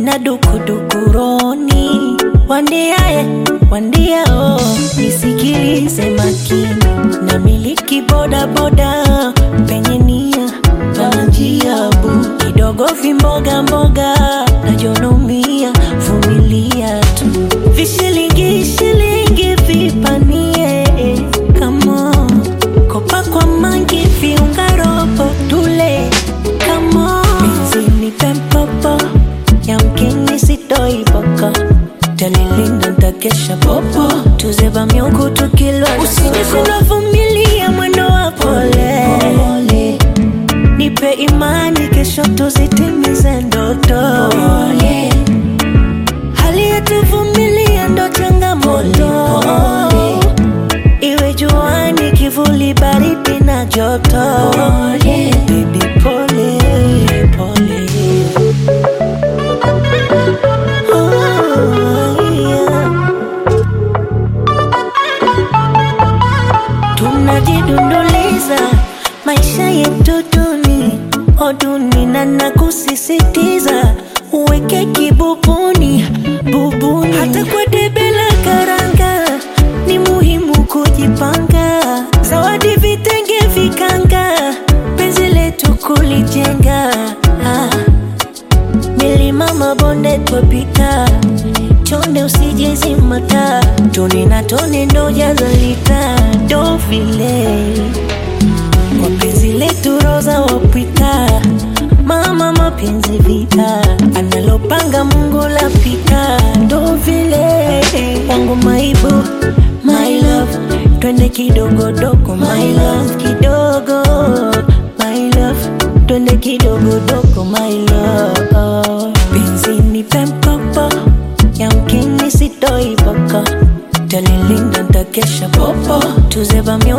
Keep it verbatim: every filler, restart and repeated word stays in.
nina dukudukuroni. Wandiaye, wandia oh, nisikilize makini. Na miliki boda boda, penye nia, panjia bu. Kidogo vimboga mboga, najonomia, vumilia tu. Vishilingi, shilingi, vipanie, come on. Kopa kwa mangi, viunga robo, tule, come on. Penzi ni pempopo, yamkini sitoi boko. Talilinda ntakesha popo, tuzeba miungu tukilwa. Usinyeshe na vumilia mwendo wa pole, pole. Nipe imani kesho tuzitimize ndoto, pole. Hali yetu vumilia ndo changamoto, pole. Iwe juani kivuli baridi na joto, pole. Baby pole, pole. Tunajidunduliza maisha yetu duni, oduni na nakusisitiza uweke kibubuni, bubuni. Hata kwa debe la karanga ni muhimu kujipanga. Zawadi vitenge vikanga, penzi letu kulijenga. ah. Milima mabonde twapita, chonde usijezimata. Toni na toni ndo jazalita, ndo vile kwa penzi letu roza wapita. Mama mapenzi vita, analopanga Mungu lapita, ndo vile wangu maibu, my love. Twende kidogo dogo, my love, kidogo, my love. Twende kidogo dogo, my love. Penzi ni pempopo, yamkini sitoi boko. Talilinda ntakesha popo, tuzeba